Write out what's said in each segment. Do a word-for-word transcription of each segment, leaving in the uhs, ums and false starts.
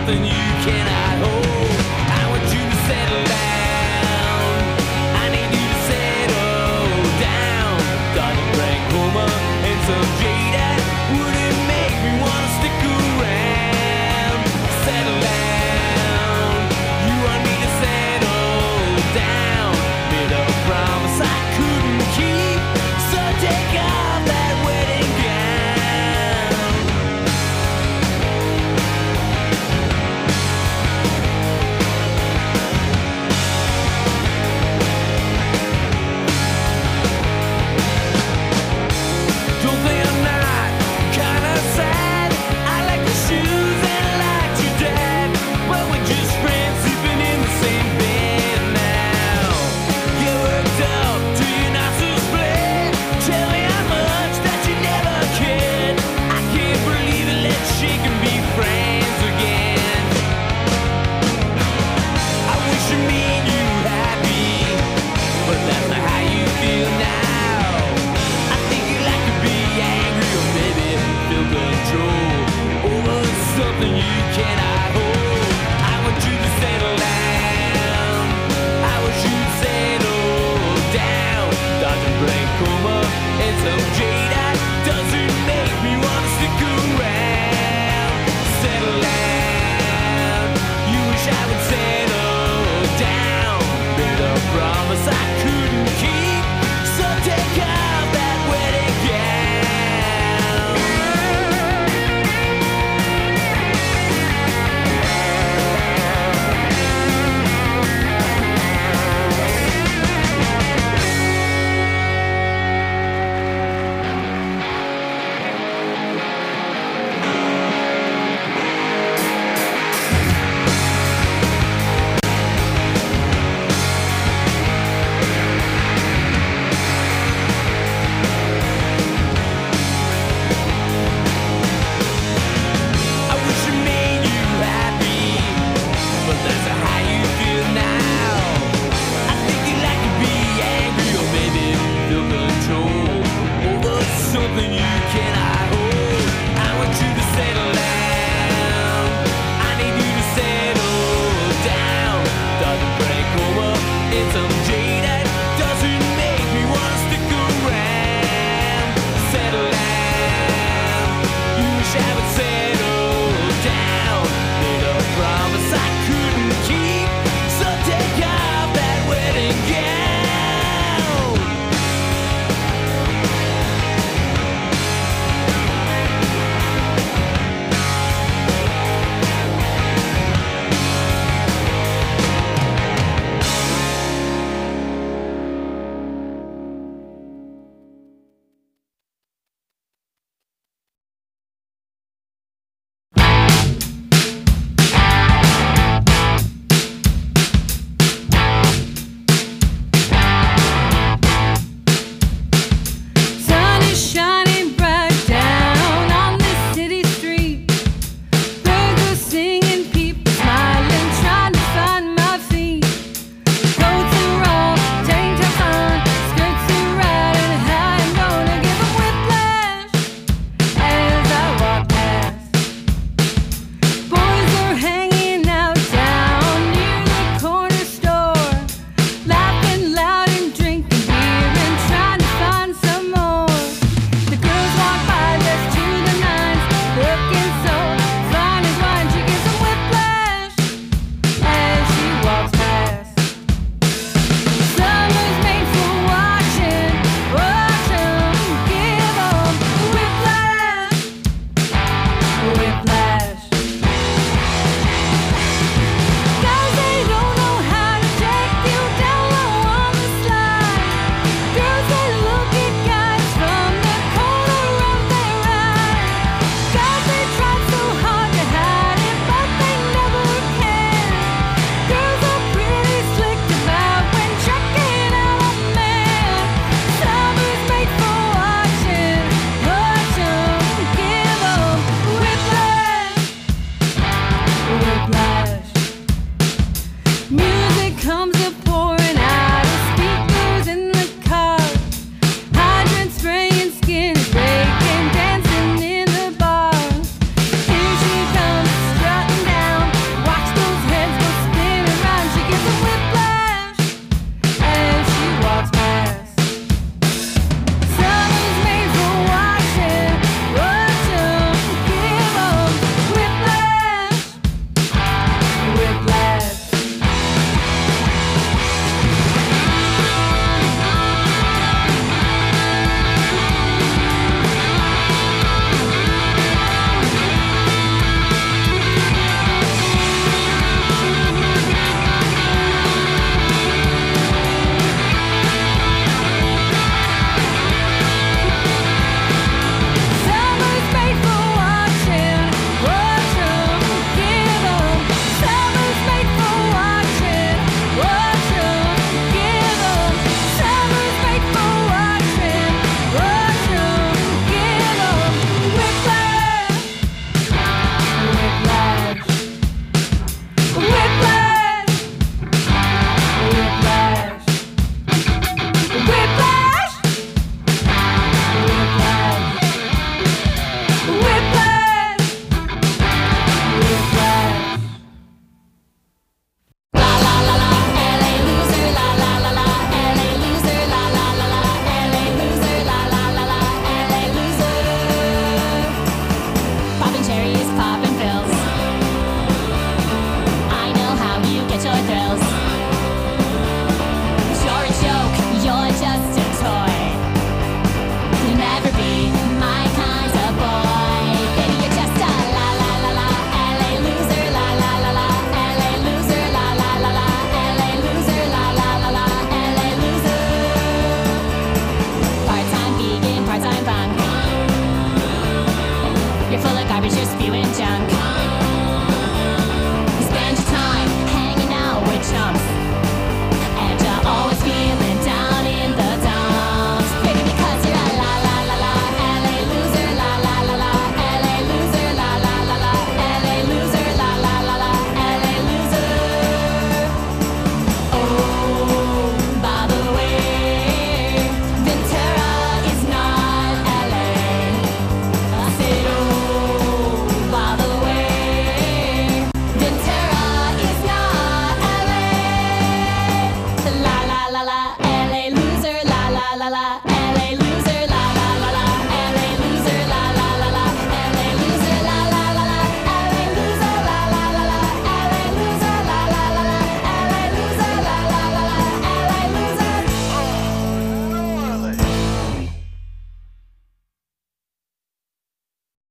something you cannot hold. I want you to settle down. I need you to settle down. Got a Frank Homer and some Jada. Would it make me wanna stick around? Settle down. You want me to settle down? Made a promise I couldn't keep. So take off that wedding gown.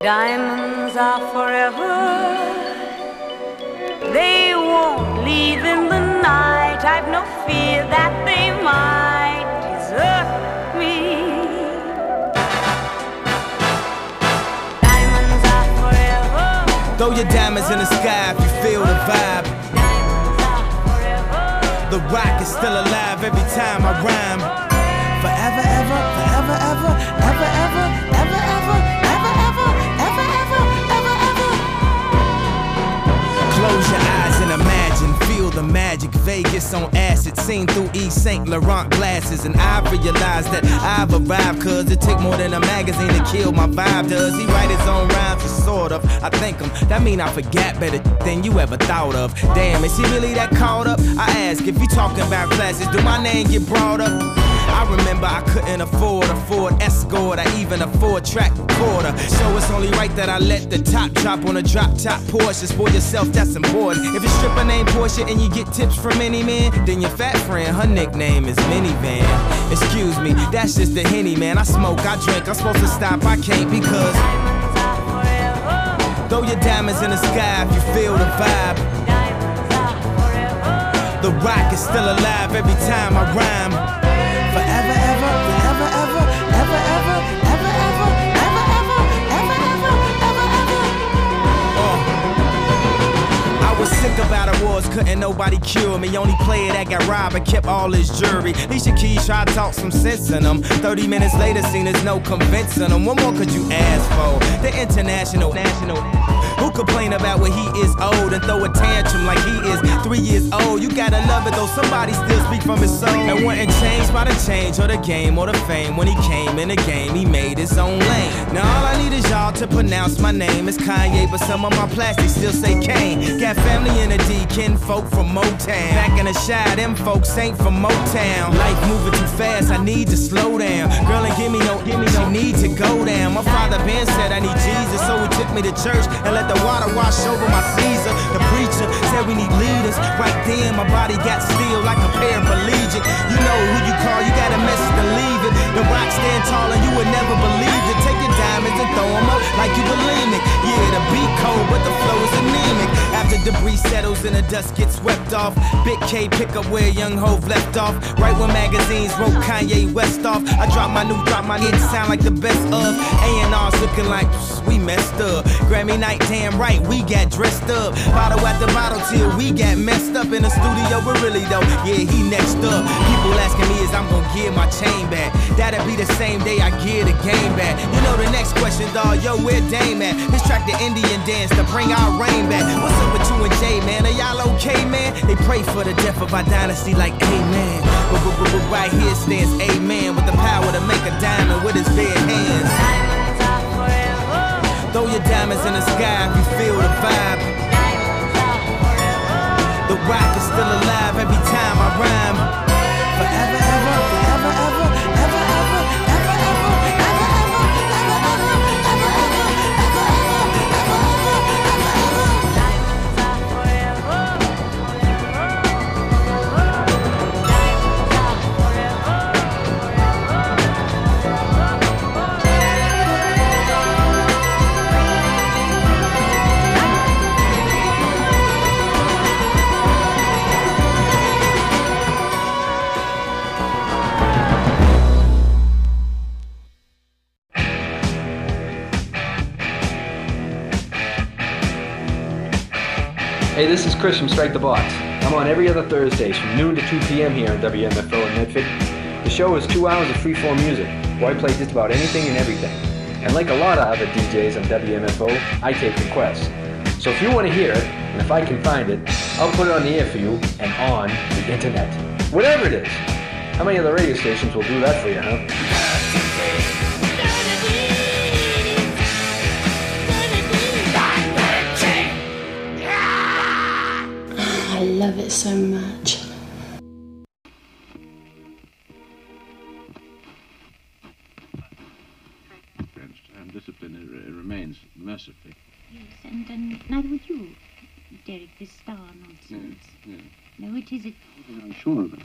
Diamonds are forever. They won't leave in the night. I've no fear that they might desert me. Diamonds are forever. Throw your diamonds in the sky if you feel the vibe. Diamonds are forever. The rock is still alive every time I rhyme. Forever, ever, forever, ever, ever, ever, ever, ever, ever, ever, ever, ever, ever, ever. Close your eyes and imagine, feel the magic. Vegas on acid, seen through Yves Saint Laurent glasses. And I realize that I've arrived, cause it take more than a magazine to kill my vibe. Does he write his own rhymes? Or sort of. I thank him. That mean I forgot better than you ever thought of. Damn, is he really that caught up? I ask, if you talking about classes, do my name get brought up? I remember I couldn't afford a Ford Escort, I even afford track recorder. So it's only right that I let the top drop on a drop top Porsche. Spoil yourself, that's important. If your stripper named Portia and you get tips from any man, then your fat friend, her nickname is Minivan. Excuse me, that's just the Henny, man. I smoke, I drink, I'm supposed to stop, I can't because Diamonds are forever. throw your diamonds in the sky if you feel the vibe. Diamonds are forever. The rock is still alive every time I rhyme. Forever, ever, forever, ever, ever, ever, ever, ever, ever, ever, ever, ever, ever, ever. Uh. I was sick about awards, couldn't nobody cure me. Only player that got robbed and kept all his jewelry. Alicia Keys tried to talk some sense in them. Thirty minutes later, seen there's no convincing them. What more could you ask for? The international, national. Who complain about when he is old and throw a tantrum like he is three years old? You gotta love it though, somebody still speak from his soul. And wasn't changed by the change or the game or the fame. When he came in the game, he made his own lane. Now all I need is y'all to pronounce my name. It's Kanye, but some of my plastics still say Kane. Got family in the D, kin folk from Motown. Back in the Shy, them folks ain't from Motown. Life moving too fast, I need to slow down. Girl, and give me no, give me no, she need to go down. My father Ben said I need Jesus, so he took me to church and let the water wash over my Caesar. The preacher said we need leaders. Right then, my body got still like a paraplegic. You know who you call, you got a message to leave it. The rock stand tall and you would never believe it. Take your diamonds and throw them up like you bulimic. Yeah, the beat cold, but the flow is anemic. After debris settles and the dust gets swept off, Big K pick up where Young Hov left off. Right when magazines wrote Kanye West off, I drop my new, drop my new, it sound like the best of. A and R's looking like we messed up. Grammy night, damn right, we got dressed up. Bottle after bottle till we got messed up in the studio, but really though, yeah, he next up. People asking me is I'm gonna give my chain back. That'll be the same day I give the game back. You know the next question, dawg, yo, where Dame at? Let's track the Indian dance to bring our rain back. What's up with you and Jay, man? Are y'all okay, man? They pray for the death of our dynasty like amen. But, but, but, but right here stands amen with the power to make a diamond with his bare hands. Diamonds are forever. Throw your diamonds in the sky if you feel the vibe. Diamonds are forever. The rock is still alive every time I rhyme. Forever, ever, forever, ever, ever, ever, ever, ever, ever, ever, ever, ever, ever, ever, ever, ever, ever, ever. Diamonds are forever. Diamonds are forever. Hey, this is Chris from Strike the Box. I'm on every other Thursdays from noon to two p.m. here on W M F O in Medford. The show is two hours of free-form music, where I play just about anything and everything. And like a lot of other D Js on W M F O, I take requests. So if you want to hear it, and if I can find it, I'll put it on the air for you and on the internet. Whatever it is. How many other radio stations will do that for you, huh? I love it so much. And discipline it remains mercifully. Yes, and, and neither would you, Derek, this star nonsense. Yes, yes. No, it isn't. I'm sure of it.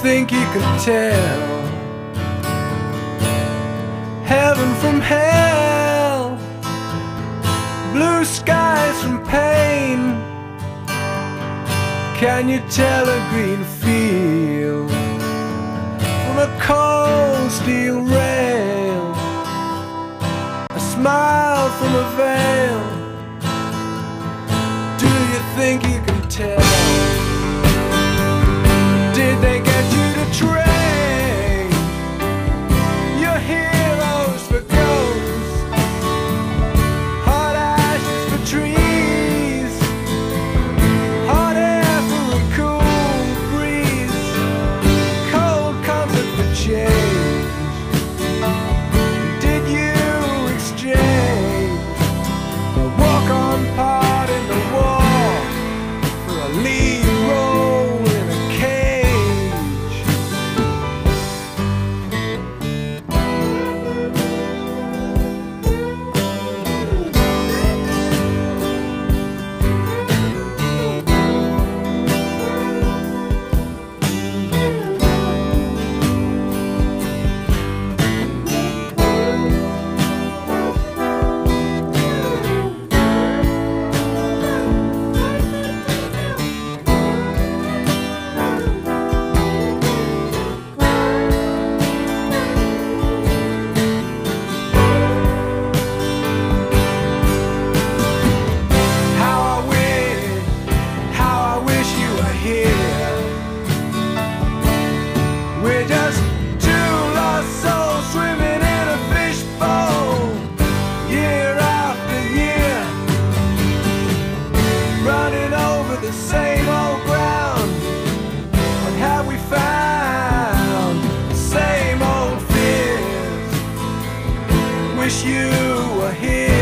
think you can tell heaven from hell, blue skies from pain? Can you tell a green field from a cold steel rail, a smile from a veil? Do you think you can tell? Did they get you to train your heroes for ghosts, hot ashes for trees, hot air for a cool breeze, cold comfort for change? Did you exchange a walk-on part in the war for a lead role in a cage? How I wish, how I wish you were here. We're just two lost souls swimming in a fishbowl, year after year, running over the same old ground. What have we found? The same old fears. Wish you were here.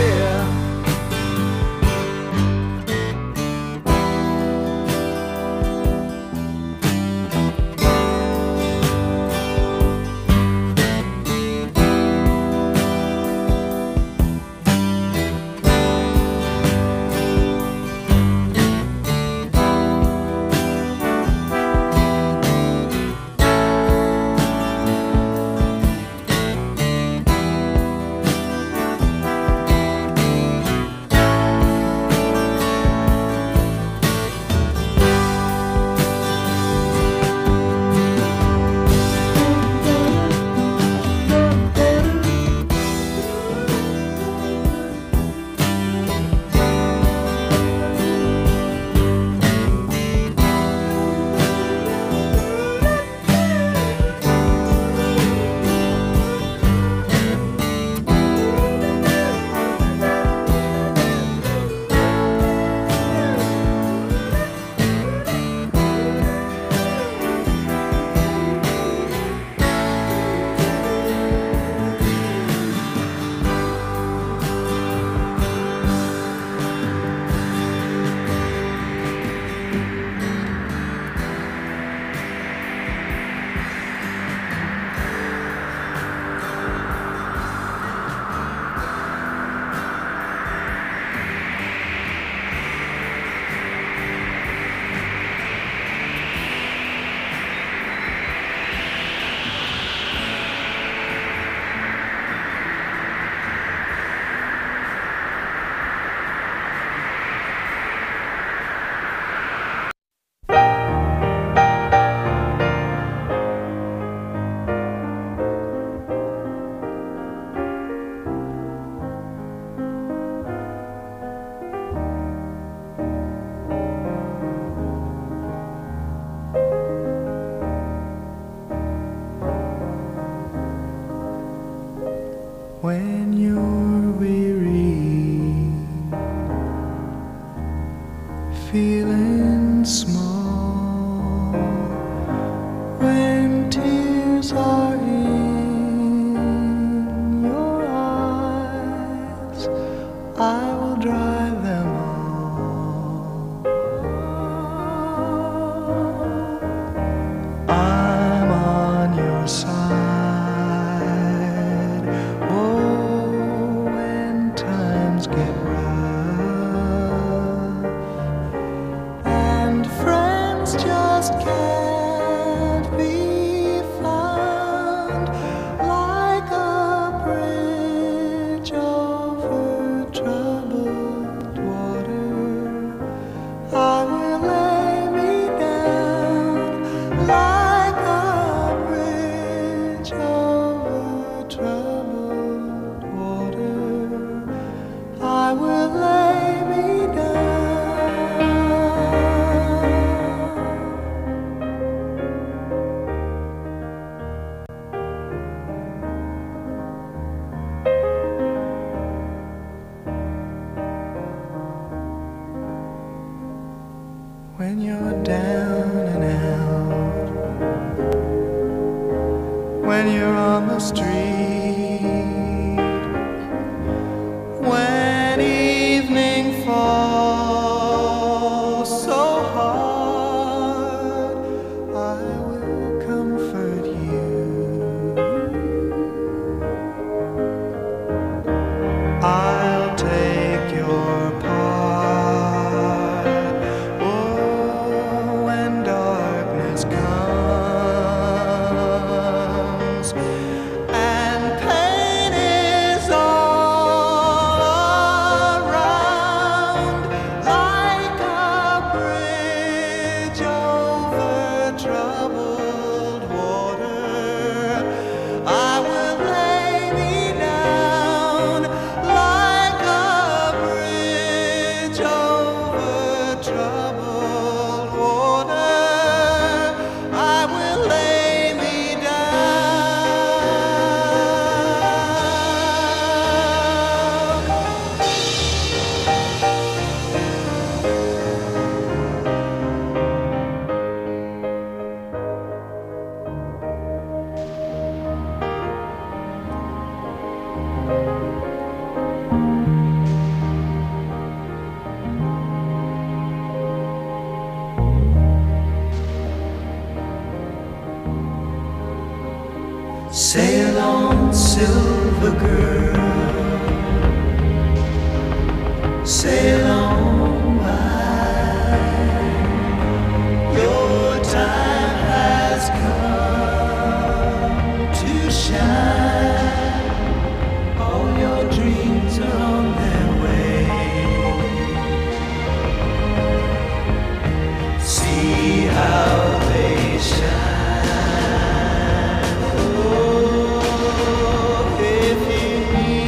When you're weary, feeling small, when tears are in your eyes, I will dry them all. I'm on your side. Oh, Sail on, silver girl, sail on by. Your time has come to shine. All your dreams are on their way. See how they shine. If you need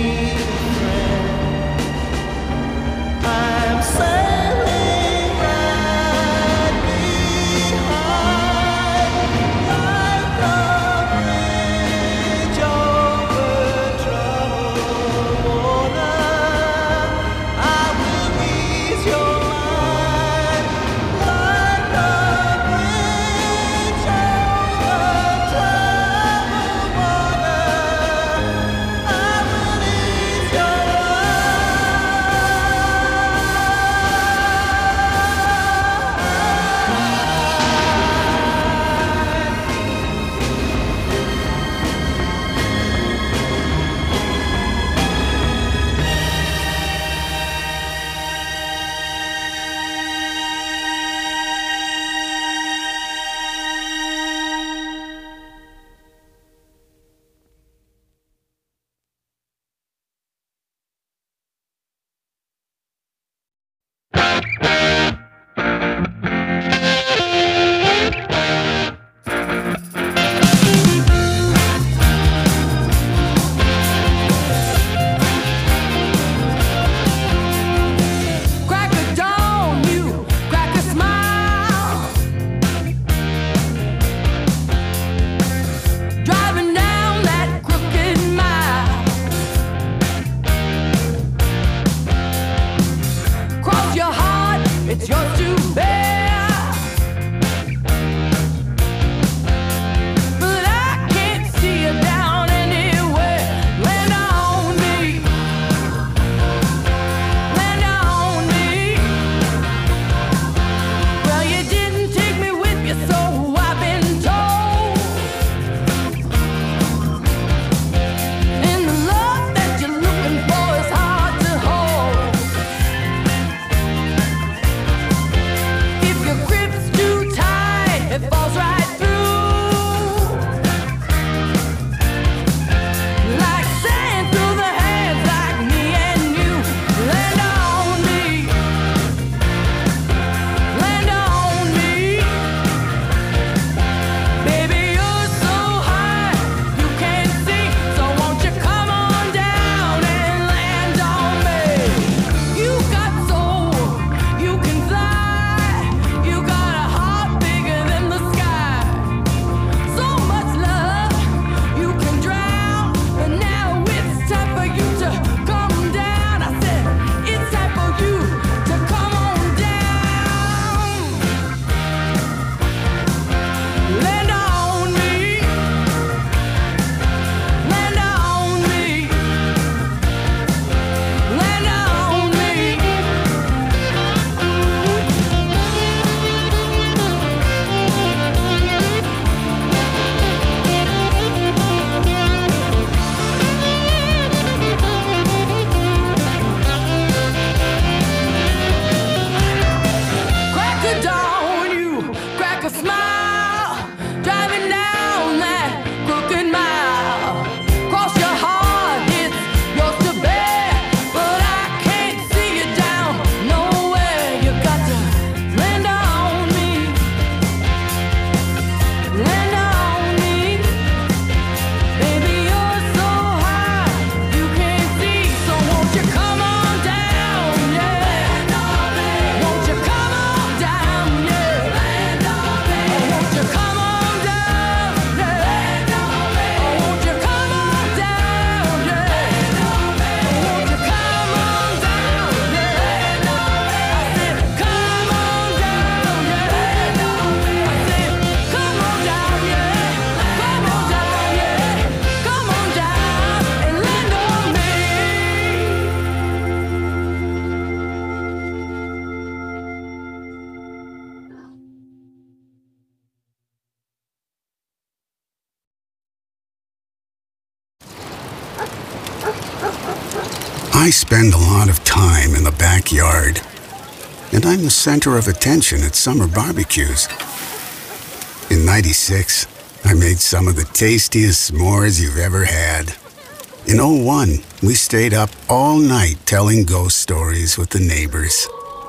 I spend a lot of time in the backyard, and I'm the center of attention at summer barbecues. In ninety-six, I made some of the tastiest s'mores you've ever had. In oh one, we stayed up all night telling ghost stories with the neighbors.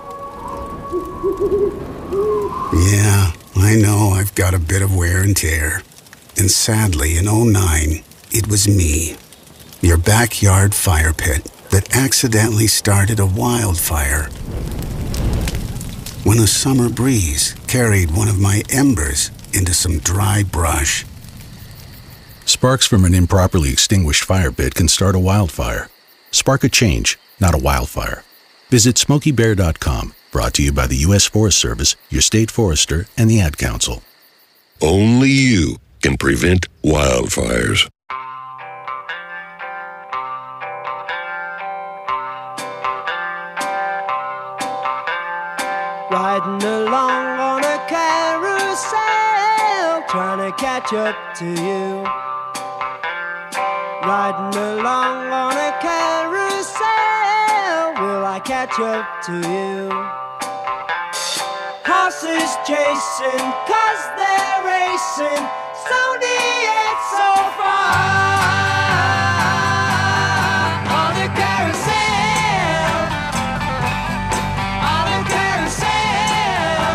Yeah, I know I've got a bit of wear and tear. And sadly, in oh nine, it was me, your backyard fire pit, that accidentally started a wildfire. When a summer breeze carried one of my embers into some dry brush. Sparks from an improperly extinguished fire pit can start a wildfire. Spark a change, not a wildfire. Visit Smokey Bear dot com, brought to you by the U S Forest Service, your state forester, and the Ad Council. Only you can prevent wildfires. Riding along on a carousel, trying to catch up to you. Riding along on a carousel, will I catch up to you? Horses chasing, cause they're racing, slowly yet so far. On the carousel, on the carousel,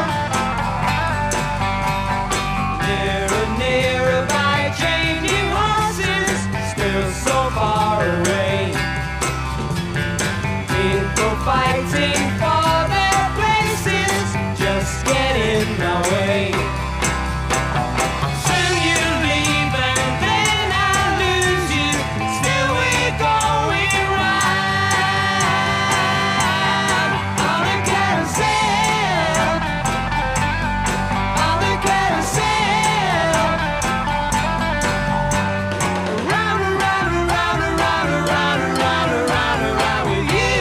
nearer, nearer by changing horses, still so far away. People fighting for their places, just get in the way. Soon you leave and then I lose you, still we're going round. On the carousel, on the carousel, round and round and round and round and round and round and round and round with you.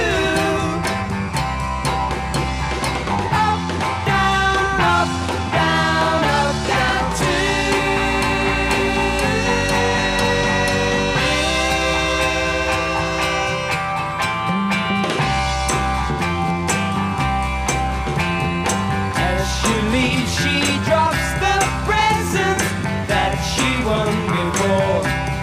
Up, down, up, down, up, down As she leaves, she drops the presents that she won before.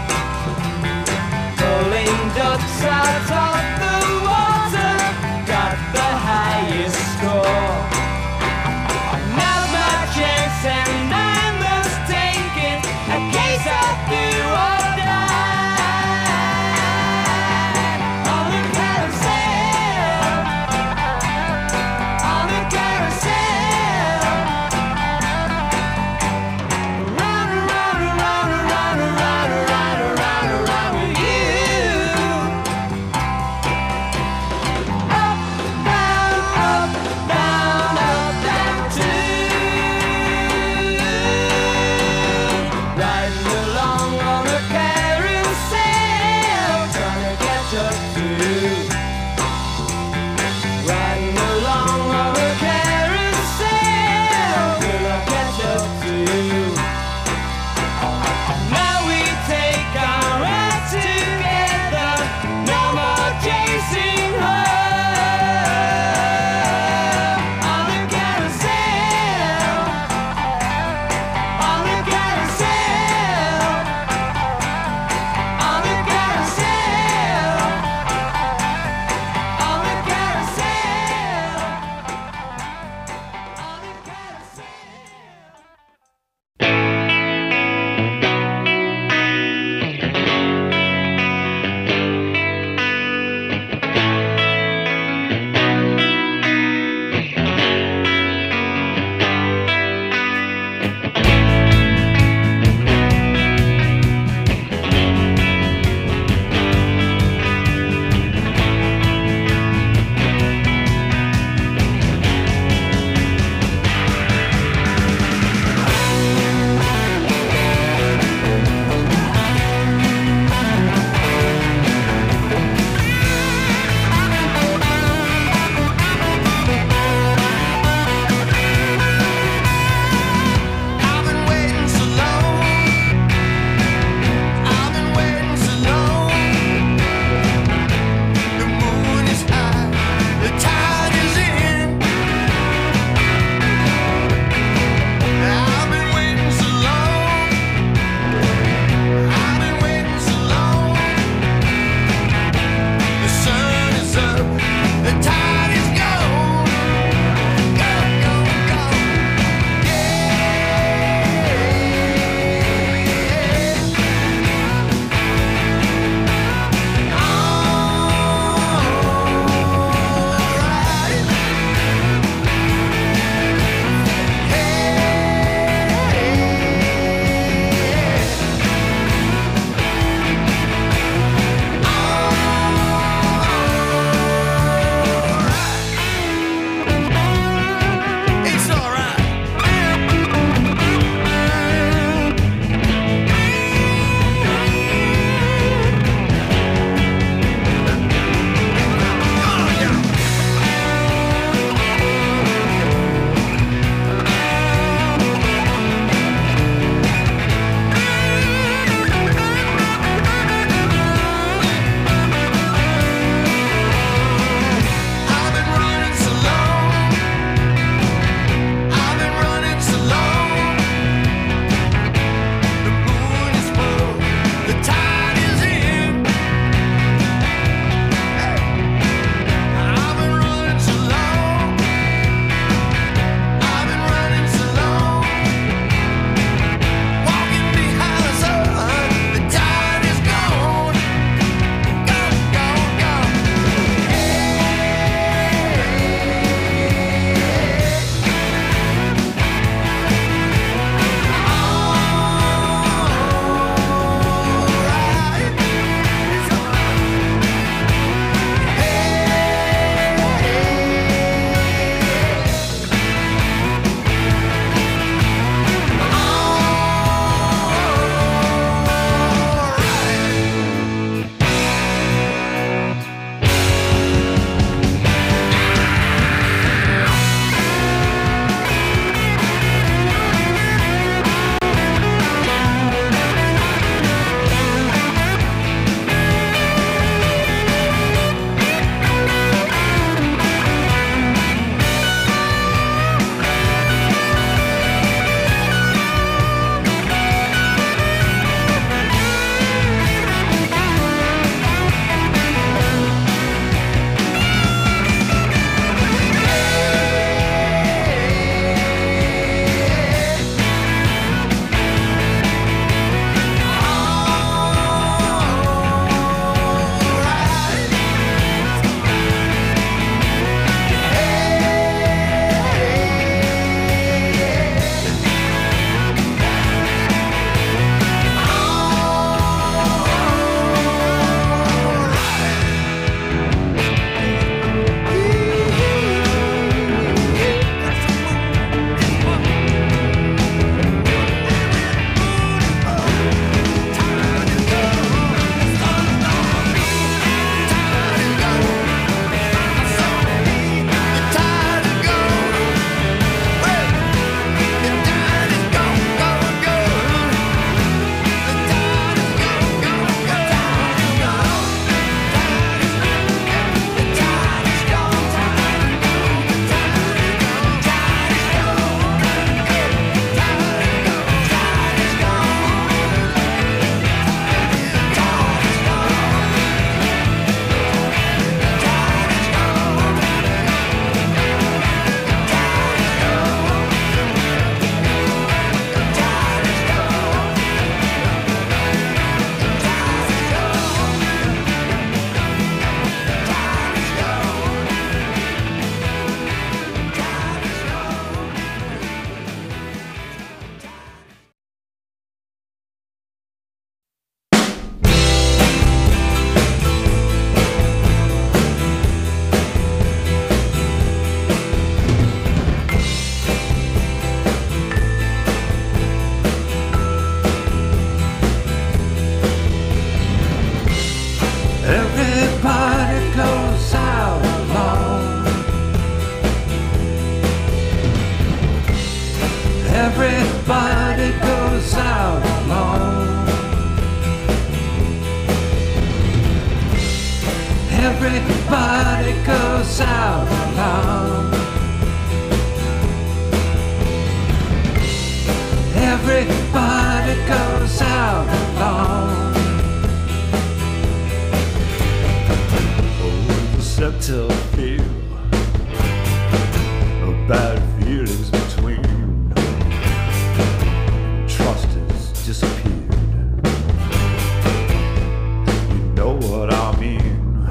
Pulling ducks out of the water, got the highest score. Now's my chance and I must take it, a case of do or die. On the carousel, on the carousel, round and round and round and round and round and round and round and round with you. Everybody goes out alone. Everybody goes out alone. Everybody goes out alone. Everybody goes out alone. Oh, except to feel bad feelings between. Trust has disappeared. You know what I mean.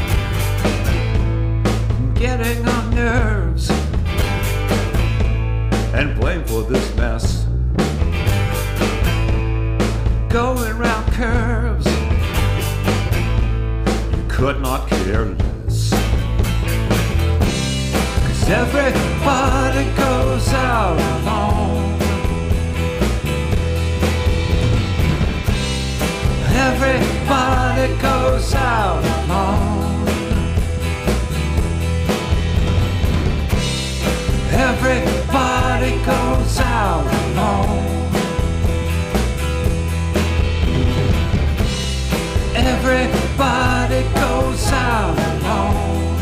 Getting on nerves and blame for this mess. Going round curves, you could not care less. Cause everybody goes out alone. Everybody goes out alone. Everybody goes out alone. Everybody goes out alone.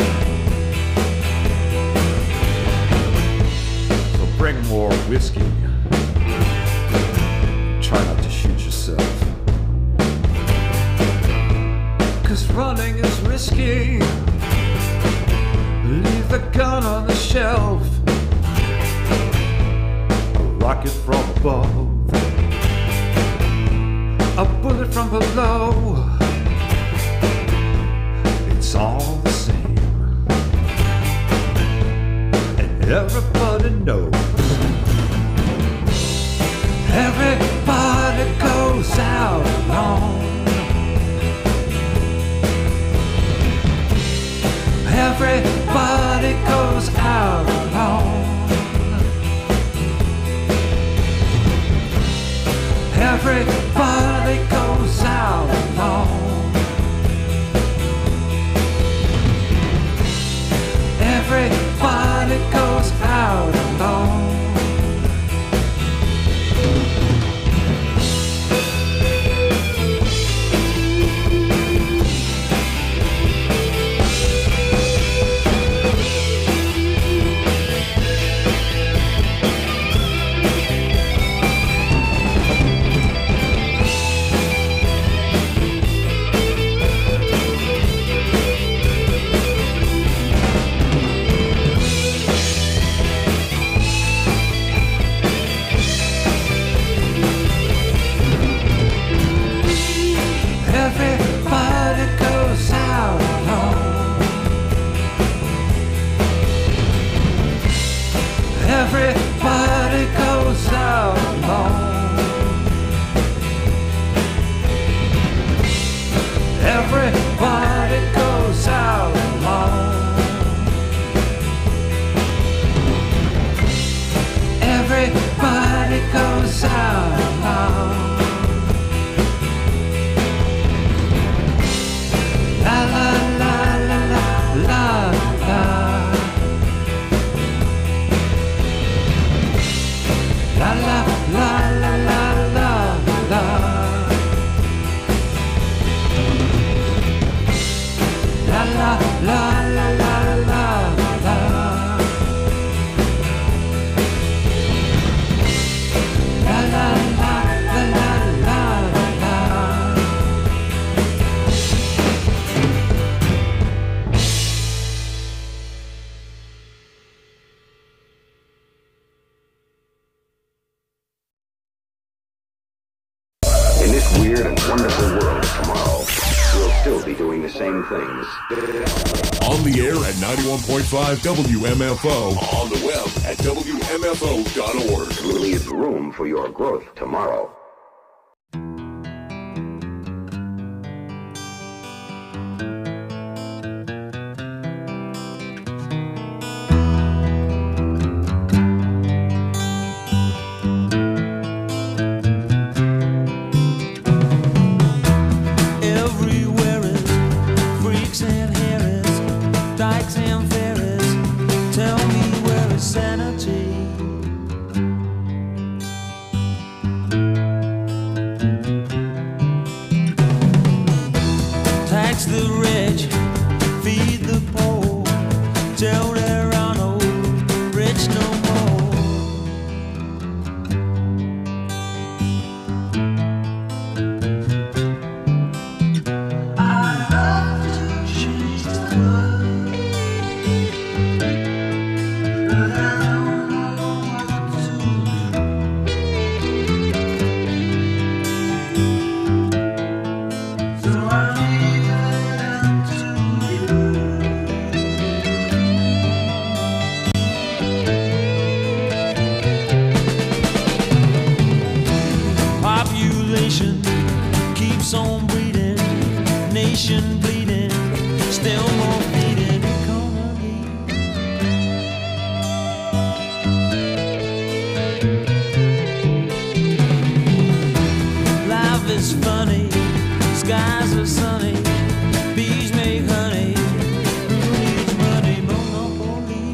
So bring more whiskey. Try not to shoot yourself. Cause running is risky. Leave the gun on the shelf. A rocket from above, a bullet from below. It's all the same, and everybody knows. Everybody goes out alone. Everybody goes out alone. Everybody goes out alone. Everybody goes out alone. Everybody goes out alone. Everybody goes out alone. Everybody goes out alone. La la la la la la la. La la la la la la la. La la la la la la la. La la la la la la la. In this weird and wonderful world tomorrow, we'll still be doing the same things. On the air at ninety-one point five W M F O. On the web at W M F O dot org. Leave room for your growth tomorrow. Everywhere in Dykes and Ferris, tell me where is sanity? Tax the rich, feed the poor, till there are no rich no more. I love to change the world, but I don't know what to do. So I leave it up to population keeps on breeding, nation bleeding, still more bleeding economy. Life is funny, skies are sunny, bees make honey, who needs money? Monopoly.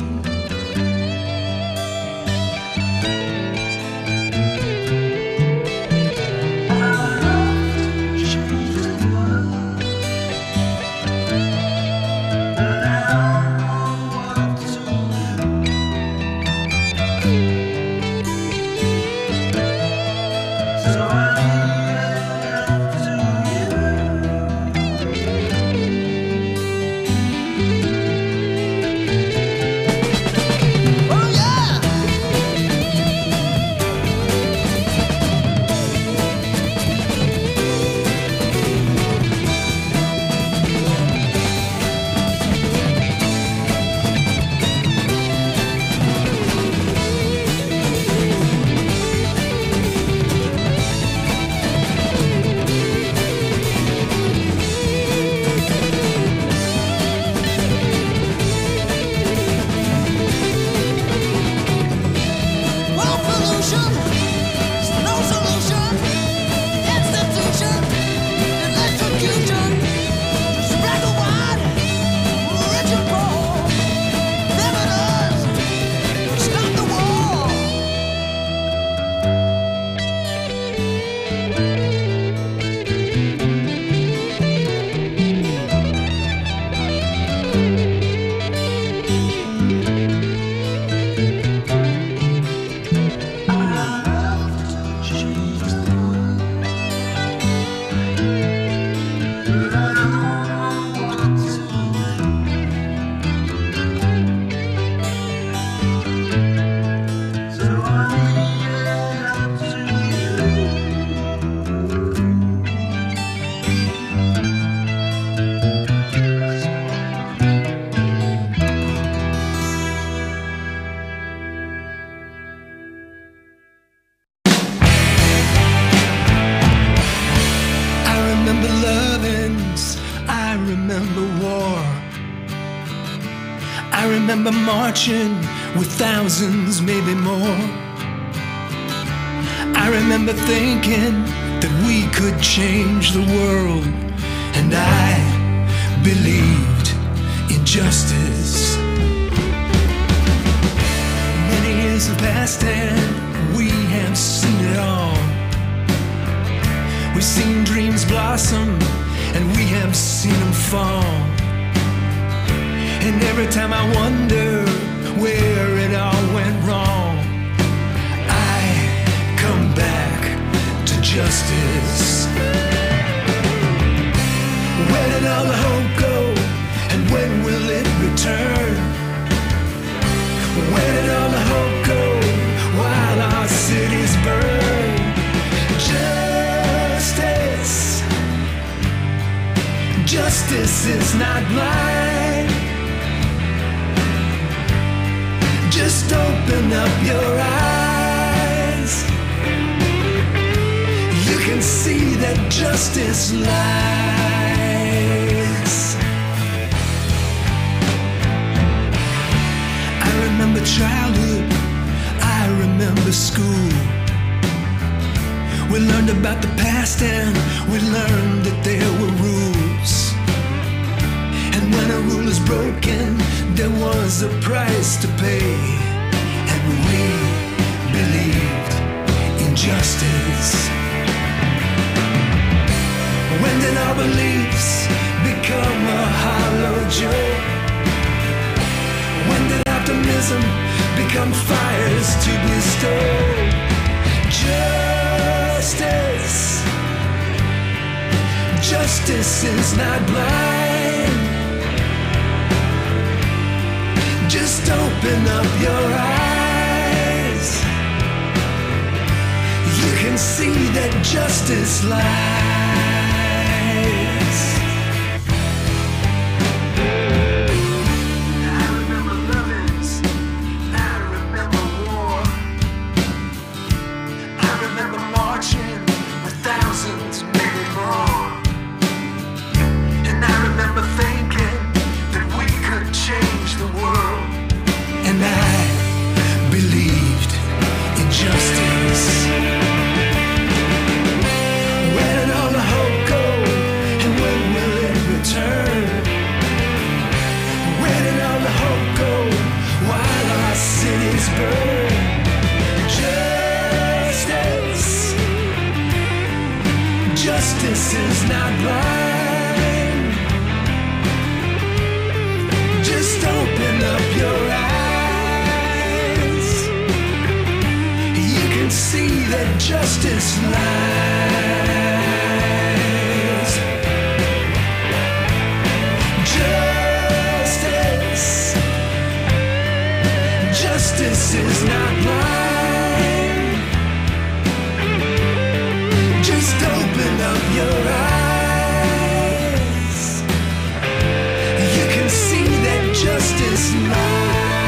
I remember marching with thousands, maybe more. I remember thinking that we could change the world, and I believed in justice. Many years have passed and we have seen it all. We've seen dreams blossom and we have seen them fall. And every time I wonder where it all went wrong, I come back to justice. Where did all the hope go, and when will it return? Where did all the hope go while our cities burn? Justice, justice is not blind. Just open up your eyes. You can see that justice lies. I remember childhood, I remember school. We learned about the past and we learned that there were rules. And when When a rule is broken, there was a price to pay. And we believed in justice. When did our beliefs become a hollow joke? When did optimism become fires to bestow? Justice, justice is not blind. Just open up your eyes. You can see that justice lies. I remember lovings, I remember war. I remember marching with thousands, maybe more. And I remember thinking that we could change the world. And I believed in justice. Where did all the hope go? And when will it return? Where did all the hope go while our cities burn? Justice, justice is not blind. Just open up your eyes. You can see that justice lies. Justice, justice is not blind. Just open up your eyes. You can see that justice lies.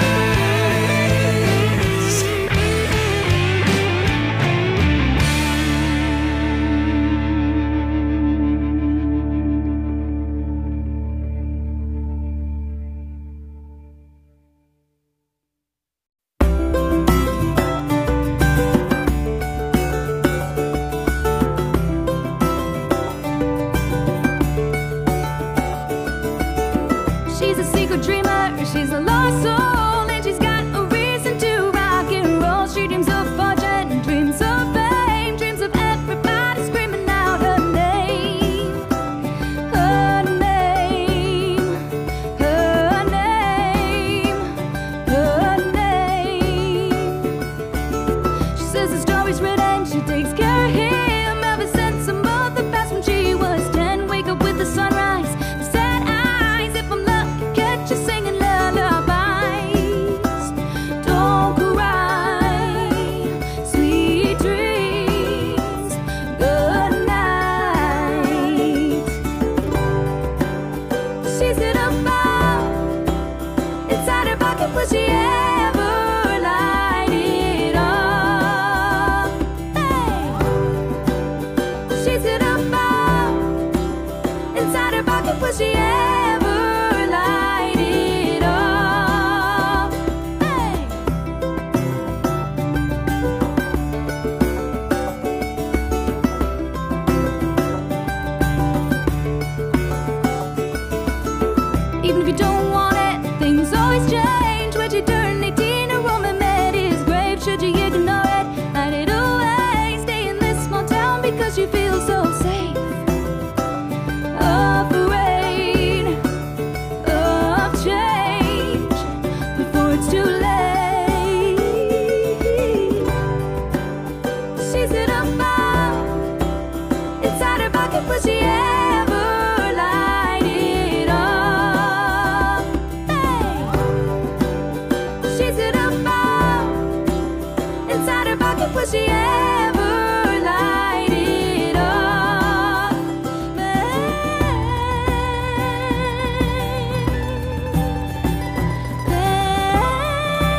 She's a secret dreamer, she's a lost soul, and she's got a reason to rock and roll. She dreams of fortune, dreams of fame, dreams of everybody screaming out her name. Her name, her name, her name. She says the story's written, she takes care of him ever since her mother passed when she was ten. Wake up with the sunrise, the sad eyes, if I'm lucky, catch you singing lullabies. Don't cry, sweet dreams, good night. She's in a bow, inside her pocket, will she ever light it up? Hey. She's in a bow, inside her pocket, will she ever light it up? Hey. Even if you don't want it, things always change. When you turn eighteen, a woman met his grave. Should you ignore it, light it away. Stay in this small town because you feel so safe. Afraid of change before it's too late. She's in a bow, inside her pocket, will she ever light it up? Hey. She's in a bow, inside her pocket, will she ever light it up? Hey.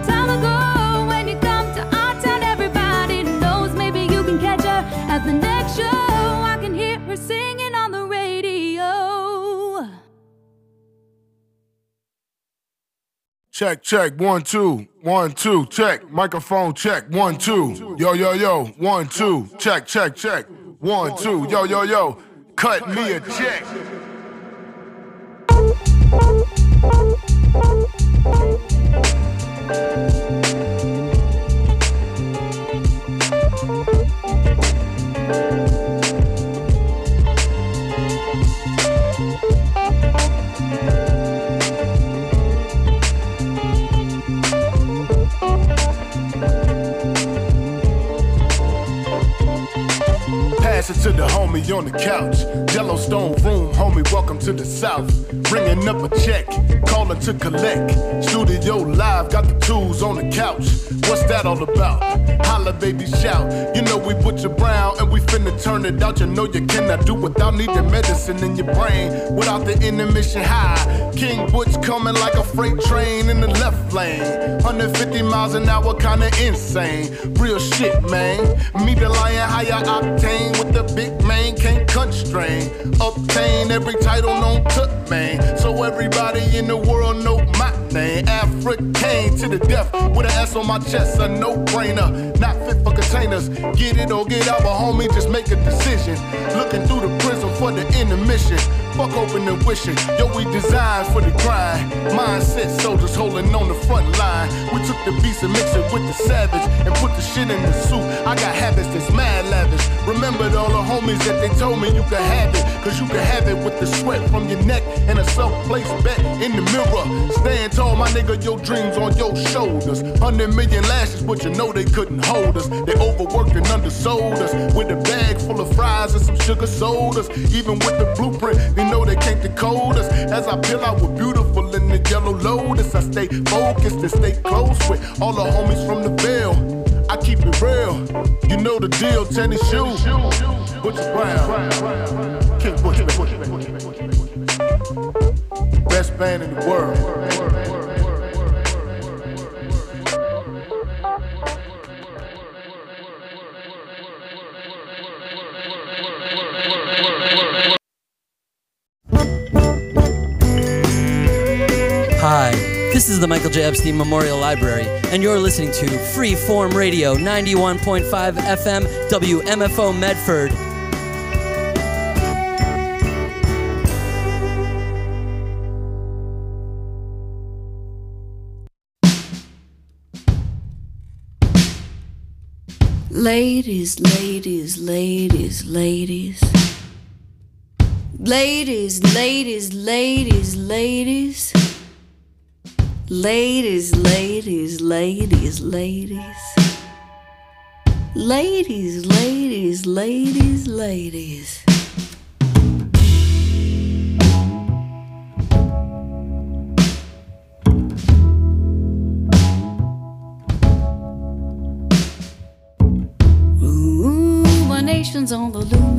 time ago. When you come to our town, everybody knows. Maybe you can catch her at the next show. I can hear her singing on the radio. Check, check, one, two, one, two, check, microphone check, one, two, yo, yo, yo, one, two, check, check, check, one, two, yo, yo, yo, cut me a check. Pass it to the homie on the couch. Yellowstone room, homie, welcome to the South. Bringing up a check, calling to collect. Studio live, got the tools on the couch. What's that all about? Holla, baby, shout. You know we Butcher Brown and we finna turn it out. You know you cannot do without needing medicine in your brain. Without the intermission high. King Butch coming like a freight train in the left lane. one hundred fifty miles an hour, kinda insane. Real shit, man. Me the lion, higher octane with the big man, can't constrain. Obtain every title known to man. So everybody in the world know my name. African to the death with an S on my chest, a no-brainer. Not fit for containers. Get it or get out, but homie, just make a decision. Looking through the prism for the intermission. Fuck open and wishing. Yo, we designed for the grind. Mindset soldiers holding on the front line. We took the beats and mixed it with the savage and put the shit in the soup. I got habits that's mad lavish. Remembered all the homies that they told me you could have it. Cause you can have it with the sweat from your neck and a self-placed bet in the mirror. Stand tall, my nigga, your dreams on your shoulders. Hundred million lashes, but you know they couldn't hold us. They overworked and undersold us. With a bag full of fries and some sugar sodas. Even with the blueprint, they know they can't decode us. As I peel out with beautiful in the yellow lotus, I stay focused and stay close with all the homies from the Ville. I keep it real, you know the deal. Tennis shoes, Butcher Brown, King Butcher, best band in the world. Hi, this is the Michael J. Epstein Memorial Library, and you're listening to Freeform Radio ninety-one point five F M W M F O Medford. Ladies, ladies, ladies, ladies. Ladies, ladies, ladies, ladies. Ladies, ladies, ladies, ladies. Ladies, ladies, ladies, ladies. Ooh, my nation's on the loom.